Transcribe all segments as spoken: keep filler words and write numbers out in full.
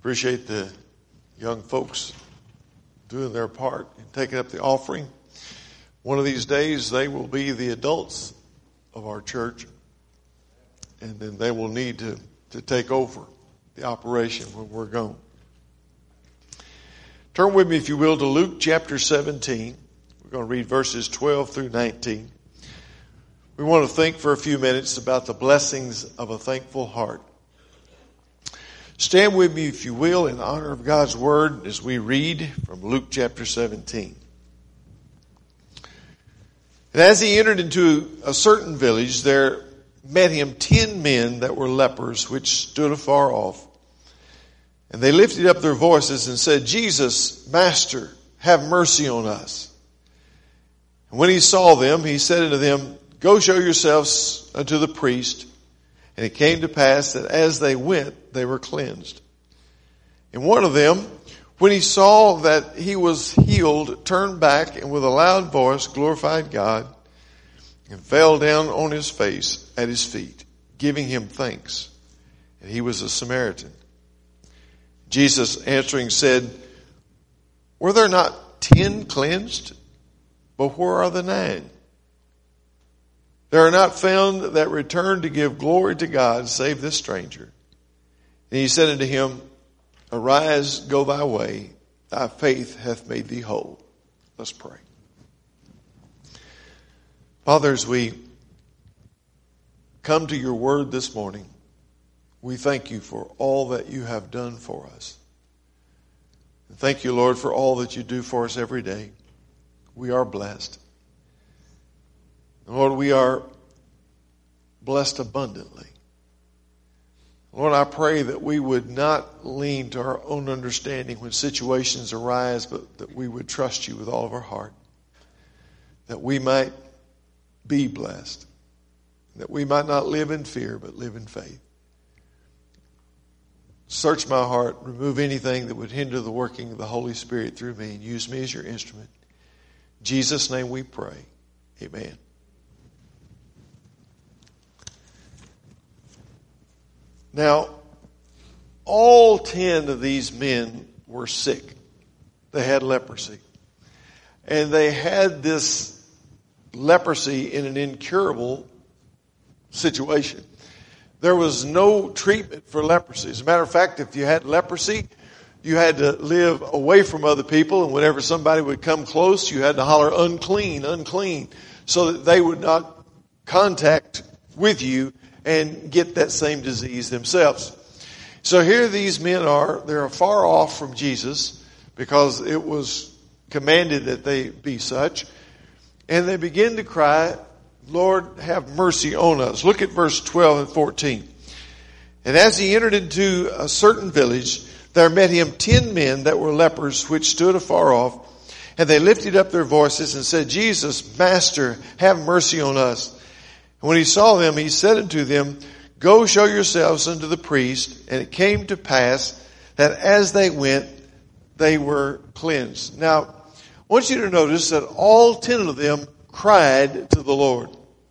Appreciate the young folks doing their part and taking up the offering. One of these days they will be the adults of our church, and then they will need to, to take over the operation when we're gone. Turn with me, if you will, to Luke chapter seventeen. We're going to read verses twelve through nineteen. We want to think for a few minutes about the blessings of a thankful heart. Stand with me, if you will, in honor of God's word as we read from Luke chapter seventeen. And as he entered into a certain village, there met him ten men that were lepers, which stood afar off. And they lifted up their voices and said, Jesus, Master, have mercy on us. And when he saw them, he said unto them, Go show yourselves unto the priest. And it came to pass that as they went, they were cleansed. And one of them, when he saw that he was healed, turned back and with a loud voice glorified God and fell down on his face at his feet, giving him thanks. And he was a Samaritan. Jesus answering said, Were there not ten cleansed? But where are the nine? There are not found that return to give glory to God, save this stranger. And he said unto him, Arise, go thy way, thy faith hath made thee whole. Let's pray. Father, as we come to your word this morning, we thank you for all that you have done for us. And thank you, Lord, for all that you do for us every day. We are blessed. Lord, we are blessed abundantly. Lord, I pray that we would not lean to our own understanding when situations arise, but that we would trust you with all of our heart. That we might be blessed. That we might not live in fear, but live in faith. Search my heart, remove anything that would hinder the working of the Holy Spirit through me, and use me as your instrument. In Jesus' name we pray. Amen. Now, all ten of these men were sick. They had leprosy. And they had this leprosy in an incurable situation. There was no treatment for leprosy. As a matter of fact, if you had leprosy, you had to live away from other people, and whenever somebody would come close, you had to holler, unclean, unclean, so that they would not contact with you and get that same disease themselves. So here these men are, they're far off from Jesus because it was commanded that they be such. And they begin to cry, Lord, have mercy on us. Look at verse twelve and fourteen. And as he entered into a certain village, there met him ten men that were lepers, which stood afar off. And they lifted up their voices and said, Jesus, Master, have mercy on us. And when he saw them, he said unto them, Go show yourselves unto the priest. And it came to pass that as they went, they were cleansed. Now, I want you to notice that all ten of them cried to the Lord.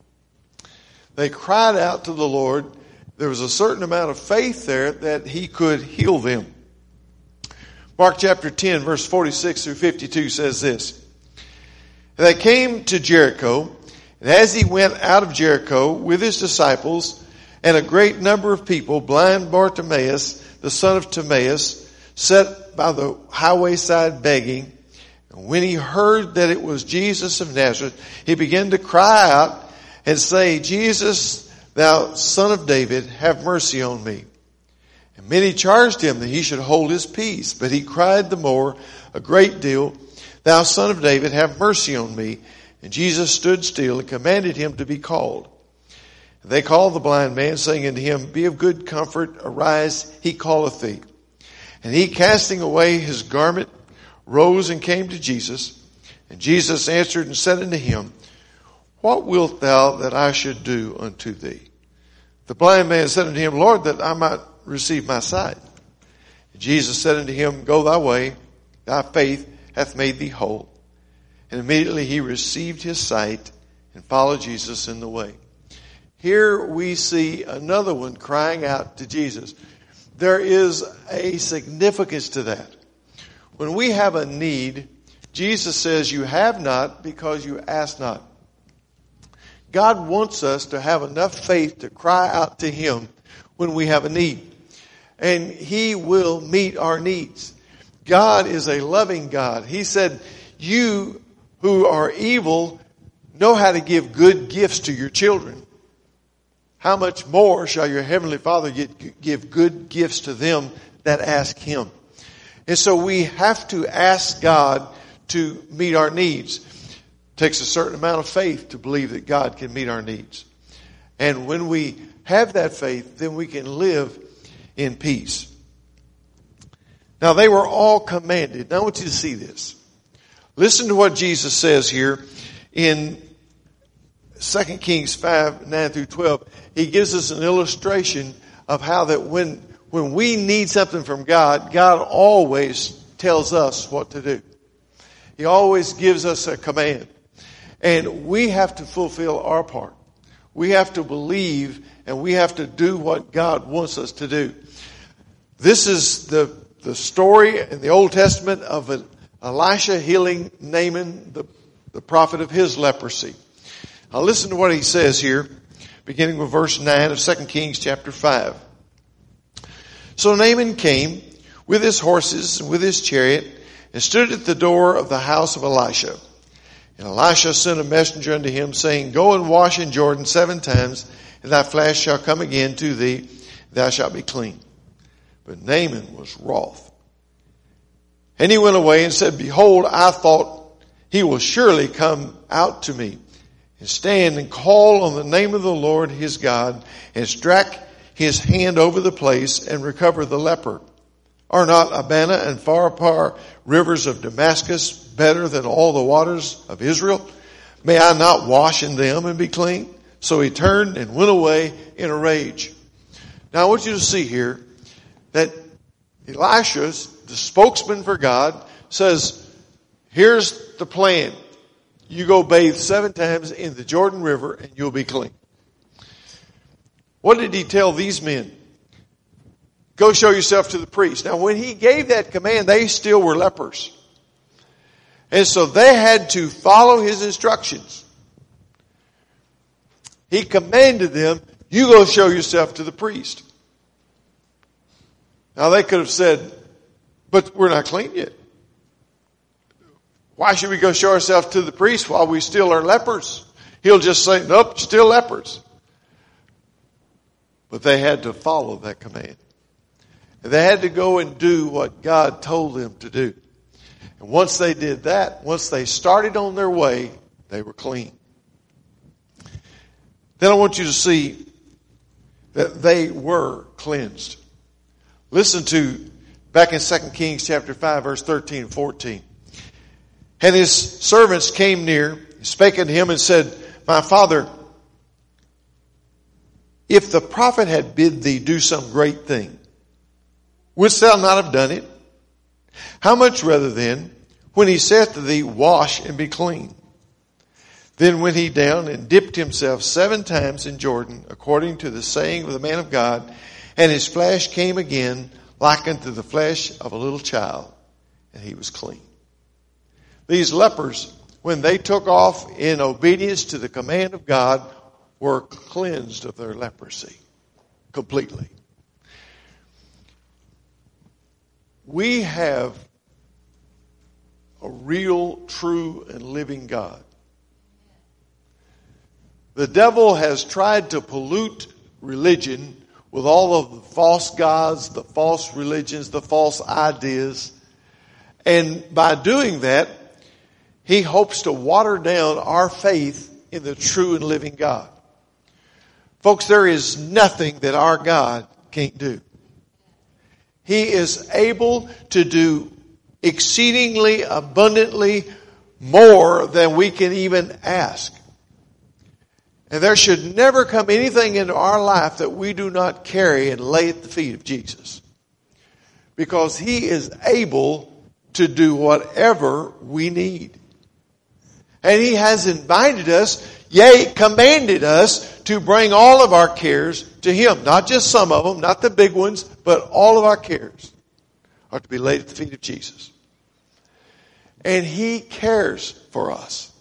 They cried out to the Lord. There was a certain amount of faith there that he could heal them. Mark chapter ten, verse forty-six through fifty-two says this. And they came to Jericho. And as he went out of Jericho with his disciples and a great number of people, blind Bartimaeus, the son of Timaeus, sat by the highway side begging. And when he heard that it was Jesus of Nazareth, he began to cry out and say, Jesus, thou son of David, have mercy on me. And many charged him that he should hold his peace. But he cried the more a great deal, Thou son of David, have mercy on me. And Jesus stood still and commanded him to be called. And they called the blind man, saying unto him, Be of good comfort, arise, he calleth thee. And he, casting away his garment, rose and came to Jesus. And Jesus answered and said unto him, What wilt thou that I should do unto thee? The blind man said unto him, Lord, that I might receive my sight. And Jesus said unto him, Go thy way, thy faith hath made thee whole. And immediately he received his sight and followed Jesus in the way. Here we see another one crying out to Jesus. there is a significance to that. When we have a need, Jesus says you have not because you ask not. God wants us to have enough faith to cry out to Him when we have a need. And He will meet our needs. God is a loving God. He said, you who are evil know how to give good gifts to your children. How much more shall your Heavenly Father give good gifts to them that ask Him? And so we have to ask God to meet our needs. It takes a certain amount of faith to believe that God can meet our needs. And when we have that faith, then we can live in peace. Now they were all commanded. Now I want you to see this. Listen to what Jesus says here in Second Kings five, nine through twelve. He gives us an illustration of how that when, when we need something from God, God always tells us what to do. He always gives us a command. And we have to fulfill our part. We have to believe and we have to do what God wants us to do. This is the, the story in the Old Testament of Elisha healing Naaman, the, the prophet of his leprosy. Now listen to what he says here, beginning with verse nine of Second Kings chapter five. So Naaman came with his horses and with his chariot and stood at the door of the house of Elisha. And Elisha sent a messenger unto him, saying, Go and wash in Jordan seven times, and thy flesh shall come again to thee, thou shalt be clean. But Naaman was wroth. And he went away and said, Behold, I thought he will surely come out to me, and stand and call on the name of the Lord his God, and strike his hand over the place, and recover the leper. Are not Abana and Pharpar rivers of Damascus better than all the waters of Israel? May I not wash in them and be clean? So he turned and went away in a rage. Now I want you to see here that Elisha, the spokesman for God, says, here's the plan. You go bathe seven times in the Jordan River and you'll be clean. What did he tell these men? Go show yourself to the priest. Now when he gave that command, they still were lepers. And so they had to follow his instructions. He commanded them, you go show yourself to the priest. Now they could have said, but we're not clean yet. Why should we go show ourselves to the priest while we still are lepers? He'll just say, nope, still lepers. But they had to follow that command. And they had to go and do what God told them to do. And once they did that, once they started on their way, they were clean. Then I want you to see that they were cleansed. Listen to back in Second Kings chapter five, verse thirteen and fourteen. And his servants came near, spake unto him and said, My father, if the prophet had bid thee do some great thing, wouldst thou not have done it? How much rather then, when he saith to thee, Wash and be clean? Then went he down and dipped himself seven times in Jordan, according to the saying of the man of God, and his flesh came again like unto the flesh of a little child, and he was clean. These lepers, when they took off in obedience to the command of God, were cleansed of their leprosy completely. We have a real, true, and living God. The devil has tried to pollute religion with all of the false gods, the false religions, the false ideas. And by doing that, he hopes to water down our faith in the true and living God. Folks, there is nothing that our God can't do. He is able to do exceedingly abundantly more than we can even ask. And there should never come anything into our life that we do not carry and lay at the feet of Jesus. Because He is able to do whatever we need. And He has invited us, yea, commanded us to bring all of our cares to Him. Not just some of them, not the big ones, but But all of our cares are to be laid at the feet of Jesus. And He cares for us.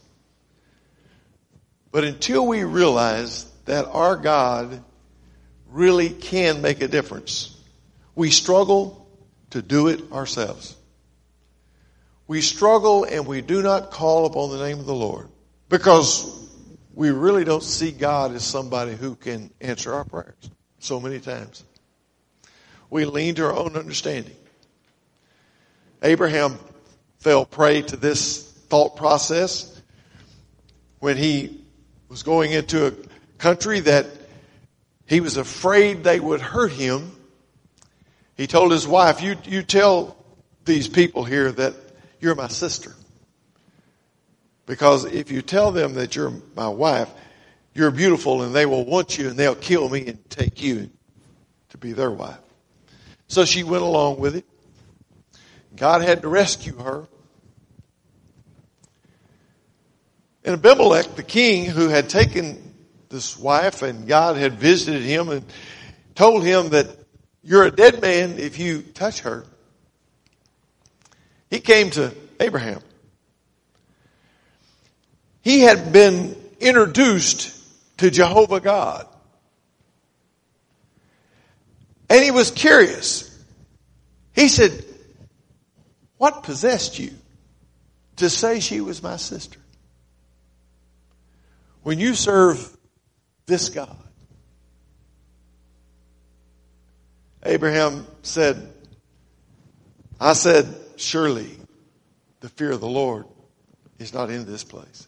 But until we realize that our God really can make a difference, we struggle to do it ourselves. We struggle and we do not call upon the name of the Lord because we really don't see God as somebody who can answer our prayers so many times. We lean to our own understanding. Abraham fell prey to this thought process when he was going into a country that he was afraid they would hurt him. He told his wife, you, you tell these people here that you're my sister. Because if you tell them that you're my wife, you're beautiful and they will want you and they'll kill me and take you to be their wife. So she went along with it. God had to rescue her. And Abimelech, the king who had taken this wife, and God had visited him and told him that you're a dead man if you touch her. He came to Abraham. He had been introduced to Jehovah God. And he was curious. He said, what possessed you to say she was my sister? When you serve this God. Abraham said, I said, surely the fear of the Lord is not in this place.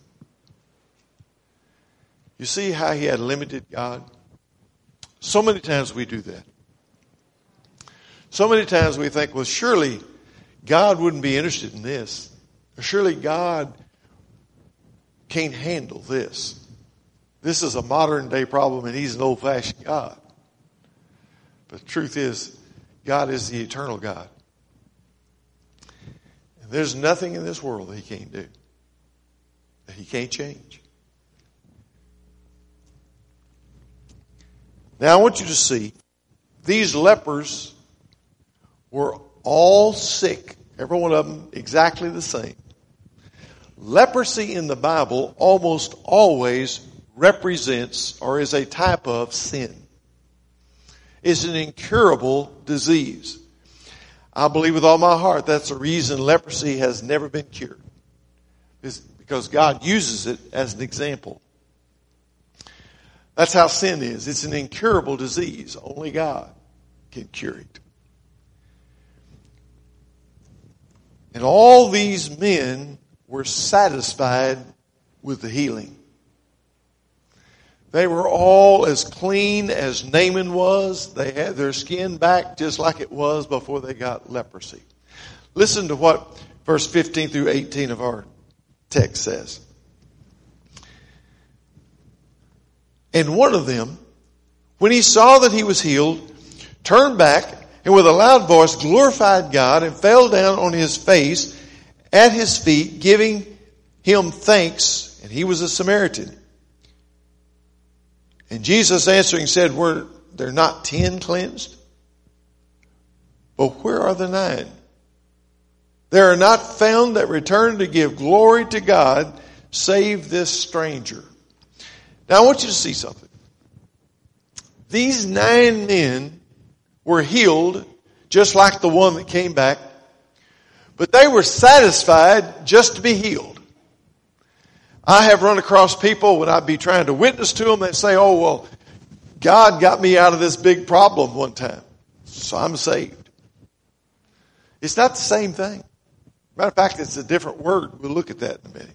You see how he had limited God? So many times we do that. So many times we think, well, surely God wouldn't be interested in this. Or surely God can't handle this. This is a modern day problem and He's an old fashioned God. But the truth is, God is the eternal God. And there's nothing in this world that He can't do. That He can't change. Now I want you to see, these lepers were all sick. Every one of them exactly the same. Leprosy in the Bible almost always represents or is a type of sin. It's an incurable disease. I believe with all my heart that's the reason leprosy has never been cured. It's because God uses it as an example. That's how sin is. It's an incurable disease. Only God can cure it. And all these men were satisfied with the healing. They were all as clean as Naaman was. They had their skin back just like it was before they got leprosy. Listen to what verse fifteen through eighteen of our text says. And one of them, when he saw that he was healed, turned back and with a loud voice glorified God and fell down on his face at his feet, giving him thanks. And he was a Samaritan. And Jesus answering said, were there not ten cleansed? But where are the nine? There are not found that return to give glory to God, save this stranger. Now I want you to see something. These nine men were healed just like the one that came back, but they were satisfied just to be healed. I have run across people when I'd be trying to witness to them that say, oh, well, God got me out of this big problem one time, so I'm saved. It's not the same thing. Matter of fact, it's a different word. We'll look at that in a minute.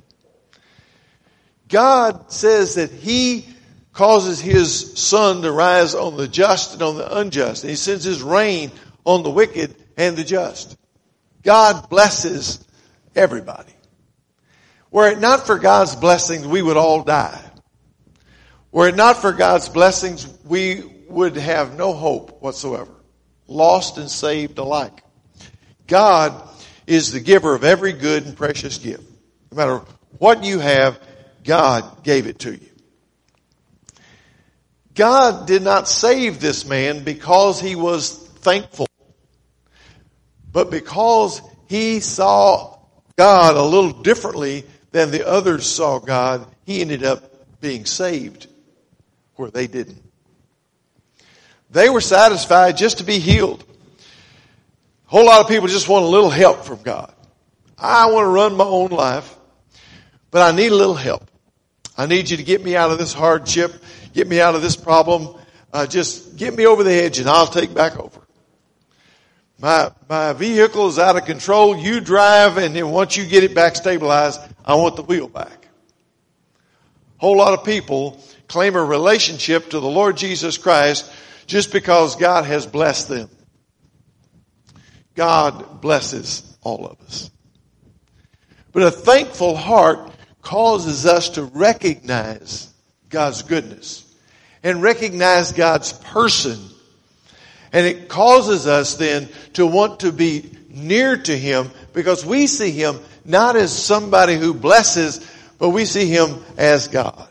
God says that He causes His sun to rise on the just and on the unjust. And He sends His rain on the wicked and the just. God blesses everybody. Were it not for God's blessings, we would all die. Were it not for God's blessings, we would have no hope whatsoever. Lost and saved alike. God is the giver of every good and precious gift. No matter what you have, God gave it to you. God did not save this man because he was thankful. But because he saw God a little differently than the others saw God, he ended up being saved where they didn't. They were satisfied just to be healed. A whole lot of people just want a little help from God. I want to run my own life, but I need a little help. I need you to get me out of this hardship, get me out of this problem. Uh, just get me over the edge and I'll take back over. My, my vehicle is out of control. You drive, and then once you get it back stabilized, I want the wheel back. A whole lot of people claim a relationship to the Lord Jesus Christ just because God has blessed them. God blesses all of us. But a thankful heart causes us to recognize God's goodness and recognize God's person. And it causes us then to want to be near to Him because we see Him not as somebody who blesses, but we see Him as God.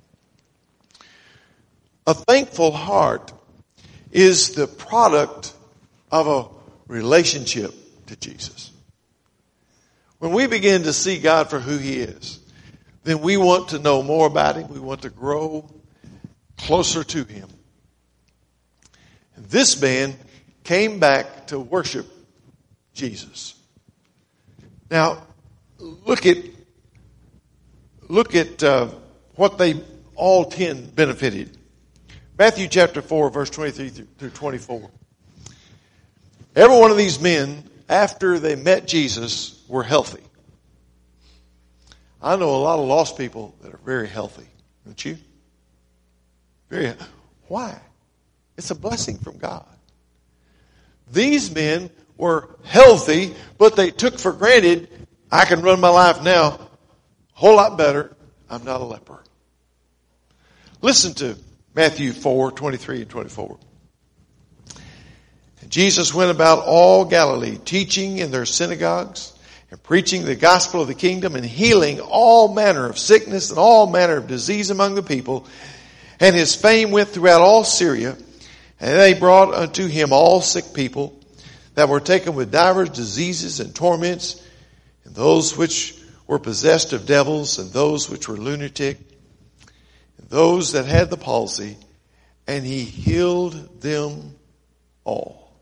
A thankful heart is the product of a relationship to Jesus. When we begin to see God for who He is, then we want to know more about Him. We want to grow closer to Him. And this man came back to worship Jesus. Now, look at look at uh, what they all ten benefited. Matthew chapter four, verse twenty-three through twenty-four. Every one of these men, after they met Jesus, were healthy. I know a lot of lost people that are very healthy, don't you? Very. Why? It's a blessing from God. These men were healthy, but they took for granted, I can run my life now a whole lot better. I'm not a leper. Listen to Matthew four, twenty-three and twenty-four. And Jesus went about all Galilee, teaching in their synagogues and preaching the gospel of the kingdom and healing all manner of sickness and all manner of disease among the people. And his fame went throughout all Syria. And they brought unto him all sick people that were taken with divers diseases and torments, and those which were possessed of devils, and those which were lunatic, and those that had the palsy, and he healed them all.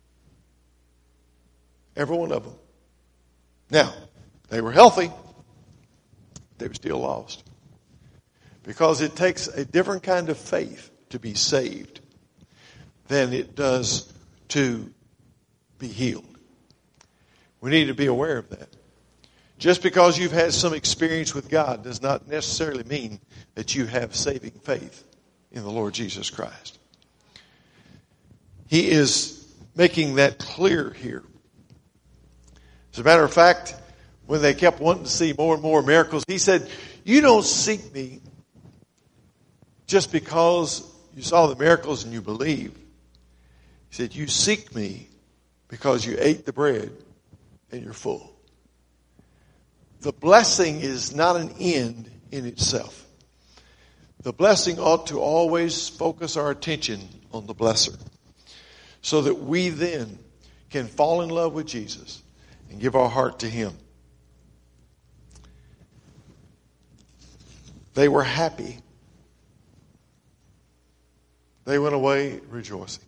Every one of them. Now, they were healthy. They were still lost. Because it takes a different kind of faith to be saved than it does to be healed. We need to be aware of that. Just because you've had some experience with God does not necessarily mean that you have saving faith in the Lord Jesus Christ. He is making that clear here. As a matter of fact, when they kept wanting to see more and more miracles, he said, you don't seek me just because you saw the miracles and you believe. He said, you seek me because you ate the bread and you're full. The blessing is not an end in itself. The blessing ought to always focus our attention on the blesser so that we then can fall in love with Jesus and give our heart to Him. They were happy. They went away rejoicing.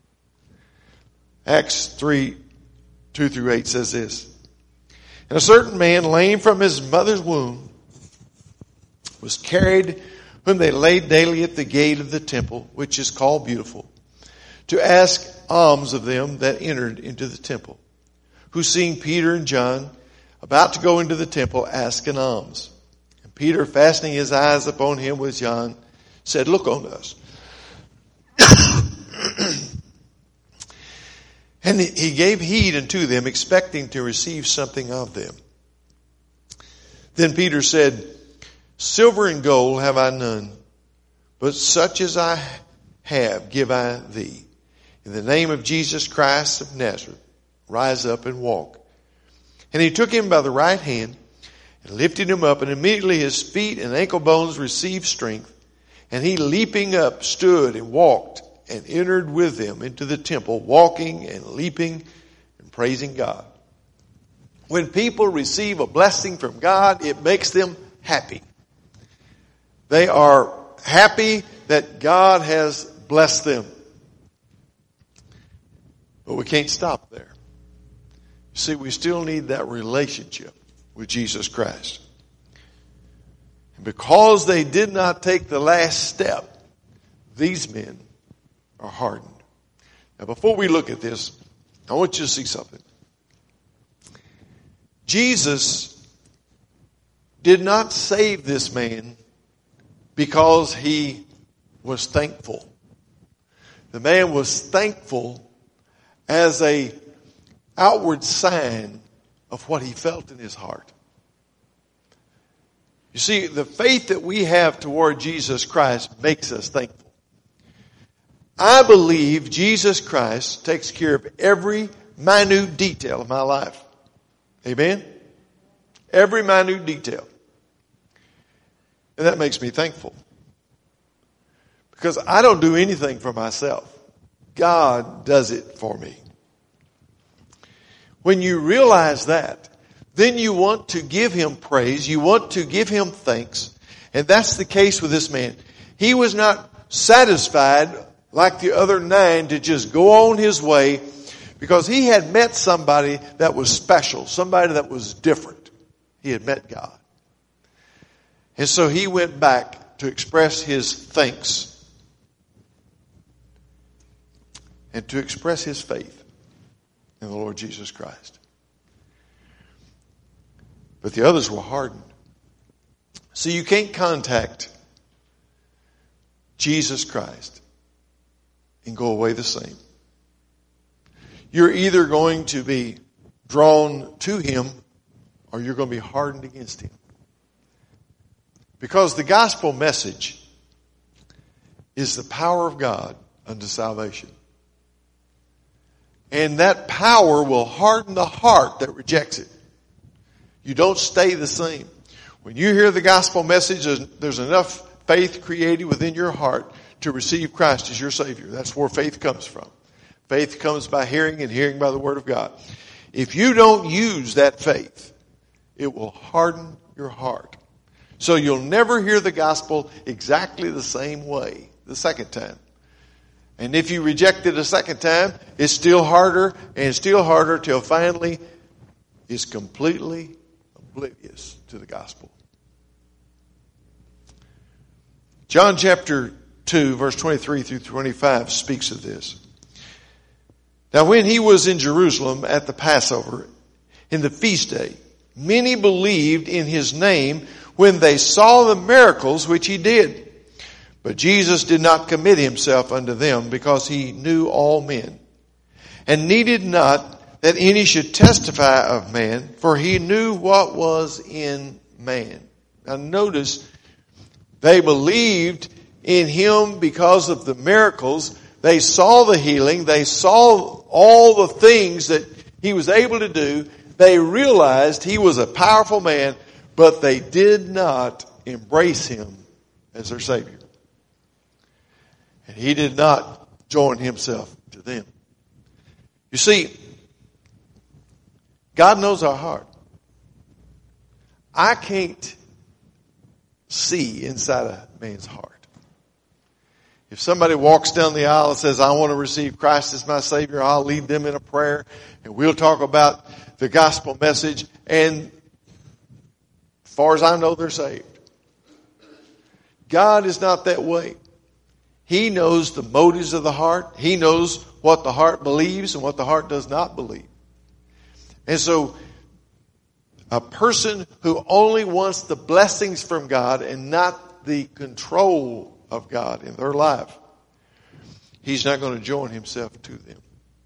Acts three, two through eight says this. And a certain man, lame from his mother's womb, was carried, whom they laid daily at the gate of the temple, which is called Beautiful, to ask alms of them that entered into the temple, who seeing Peter and John about to go into the temple, asked an alms. And Peter, fastening his eyes upon him with John, said, look on us. And he gave heed unto them, expecting to receive something of them. Then Peter said, silver and gold have I none, but such as I have give I thee. In the name of Jesus Christ of Nazareth, rise up and walk. And he took him by the right hand and lifted him up, and immediately his feet and ankle bones received strength. And he, leaping up, stood and walked, and entered with them into the temple, walking and leaping and praising God. When people receive a blessing from God, it makes them happy. They are happy that God has blessed them. But we can't stop there. See, we still need that relationship with Jesus Christ. And because they did not take the last step, these men are hardened. Now, before we look at this, I want you to see something. Jesus did not save this man because he was thankful. The man was thankful as a outward sign of what he felt in his heart. You see, the faith that we have toward Jesus Christ makes us thankful. I believe Jesus Christ takes care of every minute detail of my life. Amen? Every minute detail. And that makes me thankful. Because I don't do anything for myself. God does it for me. When you realize that, then you want to give Him praise. You want to give Him thanks. And that's the case with this man. He was not satisfied like the other nine to just go on his way, because he had met somebody that was special, somebody that was different. He had met God. And so he went back to express his thanks and to express his faith in the Lord Jesus Christ. But the others were hardened. So you can't contact Jesus Christ and go away the same. You're either going to be drawn to Him or you're going to be hardened against Him. Because the gospel message is the power of God unto salvation. And that power will harden the heart that rejects it. You don't stay the same. When you hear the gospel message, there's, there's enough faith created within your heart to receive Christ as your Savior. That's where faith comes from. Faith comes by hearing, and hearing by the Word of God. If you don't use that faith, it will harden your heart. So you'll never hear the gospel exactly the same way the second time. And if you reject it a second time, it's still harder and still harder till finally it's completely oblivious to the gospel. John chapter two, verse twenty-three through twenty-five speaks of this. Now when he was in Jerusalem at the Passover, in the feast day, many believed in his name when they saw the miracles which he did. But Jesus did not commit himself unto them, because he knew all men, and needed not that any should testify of man, for he knew what was in man. Now notice, they believed in him because of the miracles. They saw the healing. They saw all the things that he was able to do. They realized he was a powerful man, but they did not embrace him as their Savior. And he did not join himself to them. You see, God knows our heart. I can't see inside a man's heart. If somebody walks down the aisle and says, I want to receive Christ as my Savior, I'll lead them in a prayer, and we'll talk about the gospel message, and as far as I know, they're saved. God is not that way. He knows the motives of the heart. He knows what the heart believes and what the heart does not believe. And so, a person who only wants the blessings from God and not the control of God in their life, he's not going to join himself to them.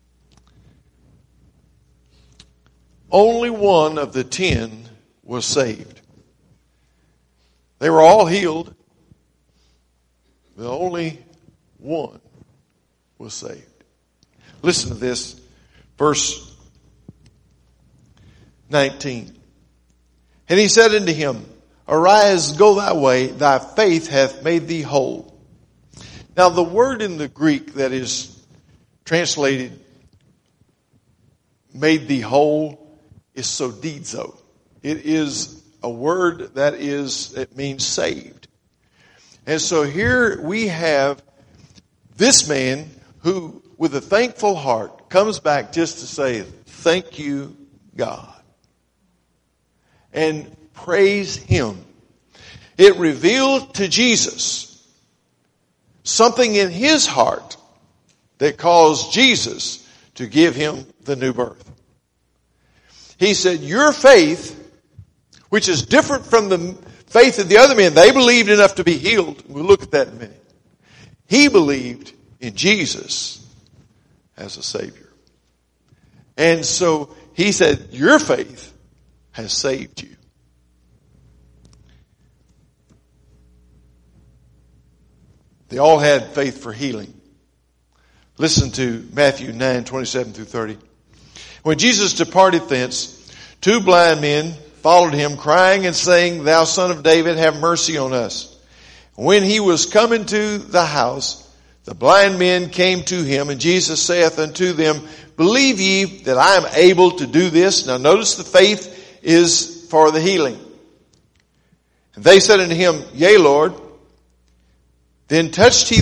Only one of the ten was saved. They were all healed. The only one was saved. Listen to this, verse nineteen. And he said unto him, Arise, go thy way, thy faith hath made thee whole. Now the word in the Greek that is translated made thee whole is sodizo. It is a word that is, it means saved. And so here we have this man who, with a thankful heart, comes back just to say, thank you, God. And praise Him. It revealed to Jesus something in his heart that caused Jesus to give him the new birth. He said, your faith, which is different from the faith of the other men, they believed enough to be healed. We'll look at that in a minute. He believed in Jesus as a Savior. And so he said, your faith has saved you. They all had faith for healing. Listen to Matthew nine, twenty-seven through thirty. When Jesus departed thence, two blind men followed him, crying and saying, Thou Son of David, have mercy on us. When he was come into the house, the blind men came to him, and Jesus saith unto them, Believe ye that I am able to do this? Now notice the faith is for the healing. And they said unto him, Yea, Lord. Then touched he